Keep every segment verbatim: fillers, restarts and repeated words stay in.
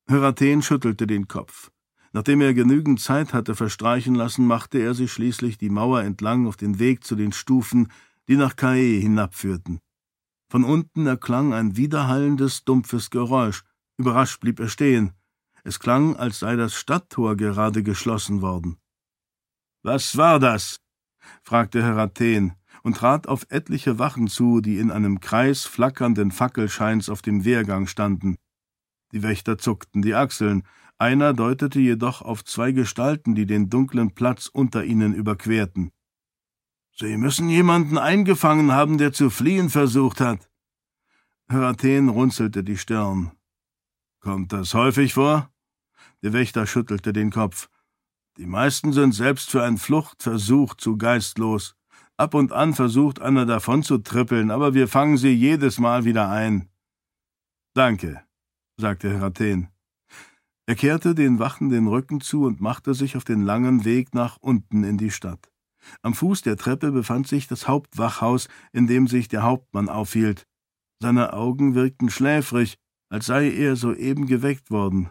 Heraten schüttelte den Kopf. Nachdem er genügend Zeit hatte verstreichen lassen, machte er sich schließlich die Mauer entlang auf den Weg zu den Stufen, die nach Cae hinabführten. Von unten erklang ein widerhallendes, dumpfes Geräusch. Überrascht blieb er stehen. Es klang, als sei das Stadttor gerade geschlossen worden. »Was war das?« fragte Heraten und trat auf etliche Wachen zu, die in einem Kreis flackernden Fackelscheins auf dem Wehrgang standen. Die Wächter zuckten die Achseln. Einer deutete jedoch auf zwei Gestalten, die den dunklen Platz unter ihnen überquerten. »Sie müssen jemanden eingefangen haben, der zu fliehen versucht hat.« Heraten runzelte die Stirn. »Kommt das häufig vor?« Der Wächter schüttelte den Kopf. »Die meisten sind selbst für einen Fluchtversuch zu geistlos. Ab und an versucht einer davon zu trippeln, aber wir fangen sie jedes Mal wieder ein.« »Danke«, sagte Heraten. Er kehrte den Wachen den Rücken zu und machte sich auf den langen Weg nach unten in die Stadt. Am Fuß der Treppe befand sich das Hauptwachhaus, in dem sich der Hauptmann aufhielt. Seine Augen wirkten schläfrig, als sei er soeben geweckt worden.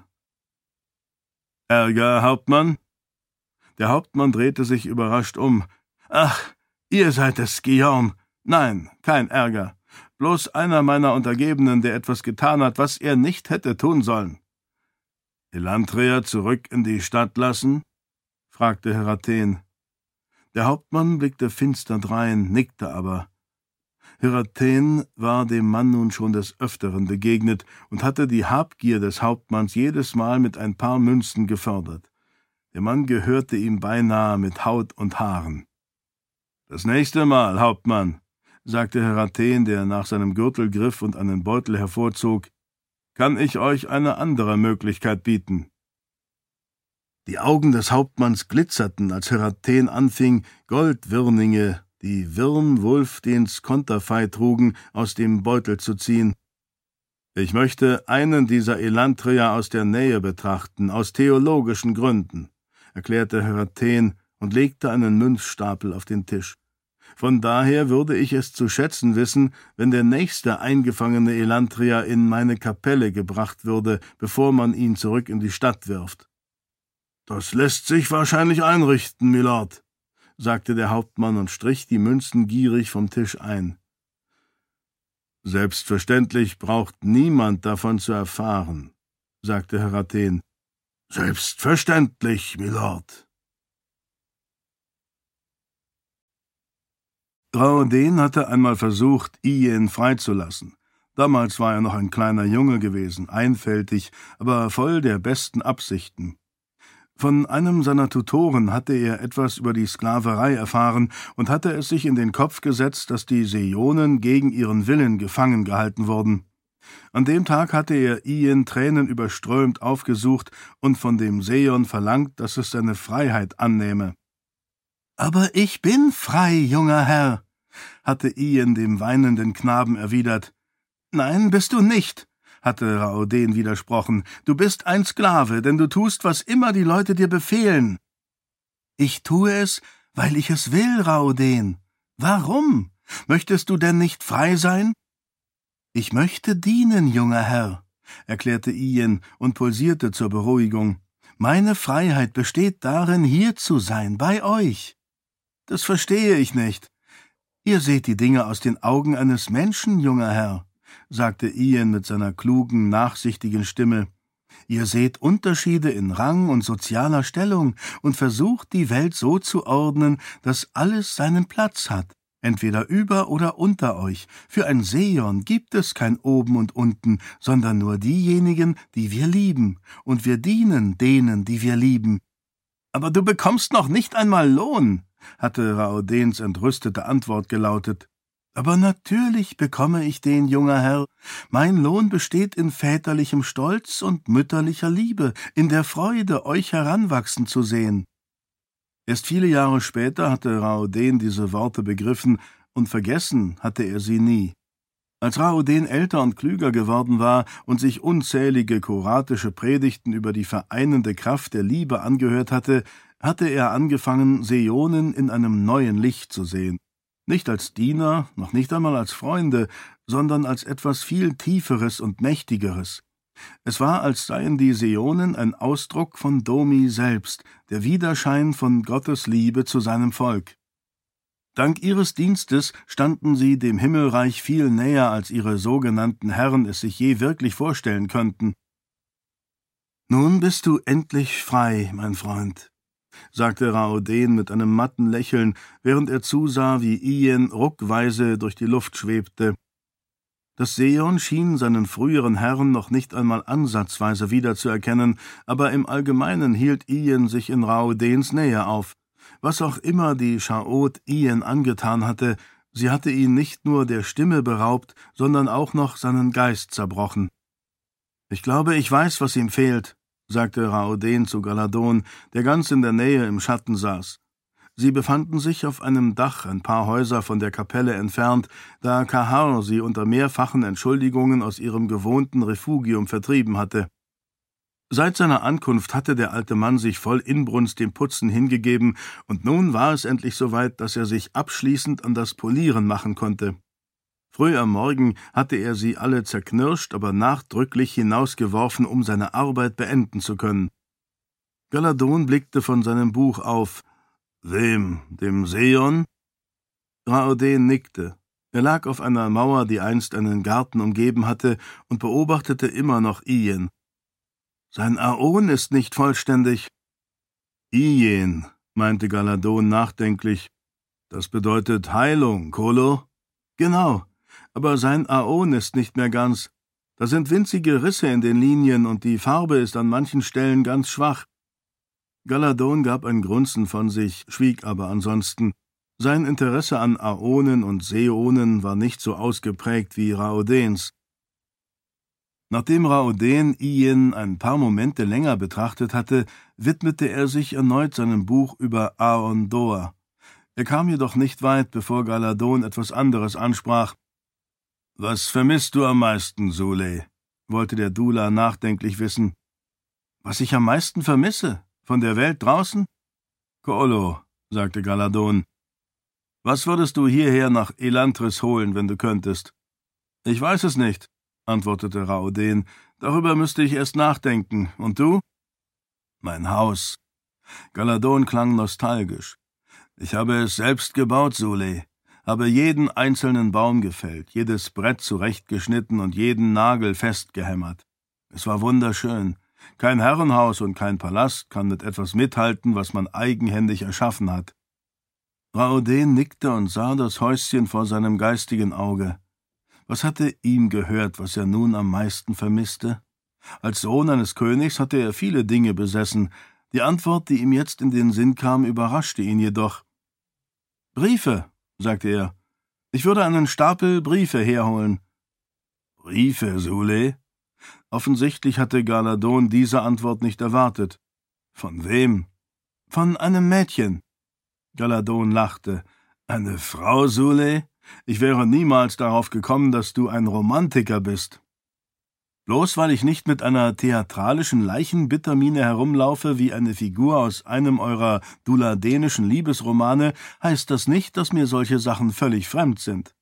»Ärger, Hauptmann?« Der Hauptmann drehte sich überrascht um. »Ach, ihr seid es, Guillaume. Nein, kein Ärger. Bloß einer meiner Untergebenen, der etwas getan hat, was er nicht hätte tun sollen.« »Elantria zurück in die Stadt lassen?« fragte Heraten. Der Hauptmann blickte finster drein, nickte aber. Heraten war dem Mann nun schon des Öfteren begegnet und hatte die Habgier des Hauptmanns jedes Mal mit ein paar Münzen gefördert. Der Mann gehörte ihm beinahe mit Haut und Haaren. »Das nächste Mal, Hauptmann«, sagte Heraten, der nach seinem Gürtel griff und einen Beutel hervorzog, »kann ich euch eine andere Möglichkeit bieten.« Die Augen des Hauptmanns glitzerten, als Heraten anfing, Goldwirrninge, die Wirn Wulfdens Konterfei trugen, aus dem Beutel zu ziehen. »Ich möchte einen dieser Elantria aus der Nähe betrachten, aus theologischen Gründen«, erklärte Heraten und legte einen Münzstapel auf den Tisch. »Von daher würde ich es zu schätzen wissen, wenn der nächste eingefangene Elantria in meine Kapelle gebracht würde, bevor man ihn zurück in die Stadt wirft.« »Das lässt sich wahrscheinlich einrichten, Milord«, sagte der Hauptmann und strich die Münzen gierig vom Tisch ein. »Selbstverständlich braucht niemand davon zu erfahren«, sagte Heraten. »Selbstverständlich, Milord.« Raoden hatte einmal versucht, Iyen freizulassen. Damals war er noch ein kleiner Junge gewesen, einfältig, aber voll der besten Absichten. Von einem seiner Tutoren hatte er etwas über die Sklaverei erfahren und hatte es sich in den Kopf gesetzt, dass die Seonen gegen ihren Willen gefangen gehalten wurden. An dem Tag hatte er Iyen tränenüberströmt aufgesucht und von dem Seon verlangt, dass es seine Freiheit annehme. »Aber ich bin frei, junger Herr«, hatte Iyen dem weinenden Knaben erwidert. »Nein, bist du nicht«, hatte Raoden widersprochen. »Du bist ein Sklave, denn du tust, was immer die Leute dir befehlen.« »Ich tue es, weil ich es will, Raoden. Warum? Möchtest du denn nicht frei sein?« »Ich möchte dienen, junger Herr«, erklärte Iyen und pulsierte zur Beruhigung. »Meine Freiheit besteht darin, hier zu sein, bei euch.« »Das verstehe ich nicht.« »Ihr seht die Dinge aus den Augen eines Menschen, junger Herr«, sagte Iyen mit seiner klugen, nachsichtigen Stimme. »Ihr seht Unterschiede in Rang und sozialer Stellung und versucht, die Welt so zu ordnen, dass alles seinen Platz hat, entweder über oder unter euch. Für ein Seon gibt es kein Oben und Unten, sondern nur diejenigen, die wir lieben, und wir dienen denen, die wir lieben.« »Aber du bekommst noch nicht einmal Lohn«, hatte Raodens entrüstete Antwort gelautet. »Aber natürlich bekomme ich den, junger Herr. Mein Lohn besteht in väterlichem Stolz und mütterlicher Liebe, in der Freude, euch heranwachsen zu sehen.« Erst viele Jahre später hatte Raoden diese Worte begriffen, und vergessen hatte er sie nie. Als Raoden älter und klüger geworden war und sich unzählige choratische Predigten über die vereinende Kraft der Liebe angehört hatte, hatte er angefangen, Seonen in einem neuen Licht zu sehen. Nicht als Diener, noch nicht einmal als Freunde, sondern als etwas viel Tieferes und Mächtigeres. Es war, als seien die Seonen ein Ausdruck von Domi selbst, der Widerschein von Gottes Liebe zu seinem Volk. Dank ihres Dienstes standen sie dem Himmelreich viel näher, als ihre sogenannten Herren es sich je wirklich vorstellen könnten. »Nun bist du endlich frei, mein Freund«, sagte Raoden mit einem matten Lächeln, während er zusah, wie Iyen ruckweise durch die Luft schwebte. Das Seon schien seinen früheren Herrn noch nicht einmal ansatzweise wiederzuerkennen, aber im Allgemeinen hielt Iyen sich in Raodens Nähe auf. Was auch immer die Chaot Iyen angetan hatte, sie hatte ihn nicht nur der Stimme beraubt, sondern auch noch seinen Geist zerbrochen. »Ich glaube, ich weiß, was ihm fehlt«, sagte Raoden zu Galadon, der ganz in der Nähe im Schatten saß. Sie befanden sich auf einem Dach ein paar Häuser von der Kapelle entfernt, da Kahar sie unter mehrfachen Entschuldigungen aus ihrem gewohnten Refugium vertrieben hatte. Seit seiner Ankunft hatte der alte Mann sich voll Inbrunst dem Putzen hingegeben, und nun war es endlich soweit, dass er sich abschließend an das Polieren machen konnte. Früh am Morgen hatte er sie alle zerknirscht, aber nachdrücklich hinausgeworfen, um seine Arbeit beenden zu können. Galadon blickte von seinem Buch auf. »Wem? Dem Seon?« Raoden nickte. Er lag auf einer Mauer, die einst einen Garten umgeben hatte, und beobachtete immer noch Iyen. »Sein Aon ist nicht vollständig.« »Iyen«, meinte Galadon nachdenklich. »Das bedeutet Heilung, Kolo?« »Genau, aber sein Aon ist nicht mehr ganz. Da sind winzige Risse in den Linien, und die Farbe ist an manchen Stellen ganz schwach.« Galadon gab ein Grunzen von sich, schwieg aber ansonsten. Sein Interesse an Aonen und Seonen war nicht so ausgeprägt wie Raodens. Nachdem Raoden Iyen ein paar Momente länger betrachtet hatte, widmete er sich erneut seinem Buch über Aon Dor. Er kam jedoch nicht weit, bevor Galadon etwas anderes ansprach. »Was vermisst du am meisten, Sule?« wollte der Dula nachdenklich wissen. »Was ich am meisten vermisse? Von der Welt draußen?« »Kolo«, sagte Galadon. »Was würdest du hierher nach Elantris holen, wenn du könntest?« »Ich weiß es nicht«, antwortete Raoden. »Darüber müsste ich erst nachdenken. Und du?« »Mein Haus.« Galadon klang nostalgisch. »Ich habe es selbst gebaut, Sule, habe jeden einzelnen Baum gefällt, jedes Brett zurechtgeschnitten und jeden Nagel festgehämmert. Es war wunderschön. Kein Herrenhaus und kein Palast kann mit etwas mithalten, was man eigenhändig erschaffen hat.« Raoden nickte und sah das Häuschen vor seinem geistigen Auge. Was hatte ihm gehört, was er nun am meisten vermisste? Als Sohn eines Königs hatte er viele Dinge besessen. Die Antwort, die ihm jetzt in den Sinn kam, überraschte ihn jedoch. »Briefe«, sagte er. »Ich würde einen Stapel Briefe herholen.« »Briefe, Sule?« Offensichtlich hatte Galadon diese Antwort nicht erwartet. »Von wem?« »Von einem Mädchen.« Galadon lachte. »Eine Frau, Sule? Ich wäre niemals darauf gekommen, dass du ein Romantiker bist.« »Bloß weil ich nicht mit einer theatralischen Leichenbittermiene herumlaufe wie eine Figur aus einem eurer duladenischen Liebesromane, heißt das nicht, dass mir solche Sachen völlig fremd sind.«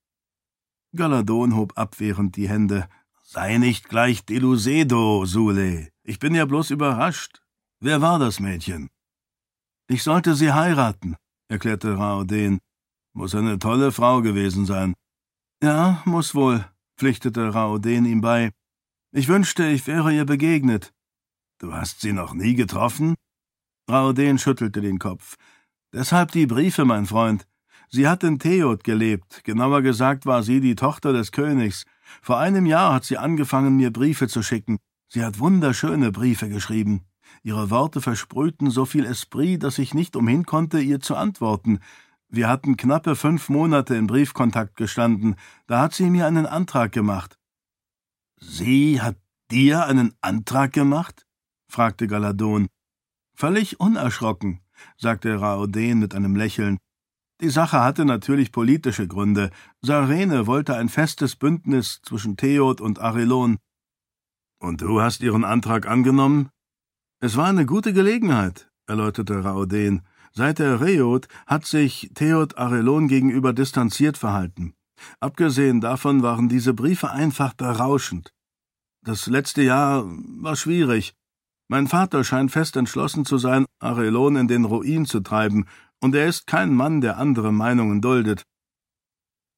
Galadon hob abwehrend die Hände. »Sei nicht gleich delusedo, Sule. Ich bin ja bloß überrascht. Wer war das Mädchen?« »Ich sollte sie heiraten«, erklärte Raoden. »Muss eine tolle Frau gewesen sein.« »Ja, muss wohl«, pflichtete Raoden ihm bei. »Ich wünschte, ich wäre ihr begegnet.« »Du hast sie noch nie getroffen?« Raoden schüttelte den Kopf. »Deshalb die Briefe, mein Freund. Sie hat in Teod gelebt, genauer gesagt war sie die Tochter des Königs. Vor einem Jahr hat sie angefangen, mir Briefe zu schicken. Sie hat wunderschöne Briefe geschrieben. Ihre Worte versprühten so viel Esprit, dass ich nicht umhin konnte, ihr zu antworten. Wir hatten knappe fünf Monate in Briefkontakt gestanden. Da hat sie mir einen Antrag gemacht.« »Sie hat dir einen Antrag gemacht?« fragte Galadon. »Völlig unerschrocken«, sagte Raoden mit einem Lächeln. »Die Sache hatte natürlich politische Gründe. Sarene wollte ein festes Bündnis zwischen Teod und Arelon.« »Und du hast ihren Antrag angenommen?« »Es war eine gute Gelegenheit«, erläuterte Raoden. »Seit der Reod hat sich Teod Arelon gegenüber distanziert verhalten. Abgesehen davon waren diese Briefe einfach berauschend.« Das letzte Jahr war schwierig. Mein Vater scheint fest entschlossen zu sein, Arelon in den Ruin zu treiben, und er ist kein Mann, der andere Meinungen duldet.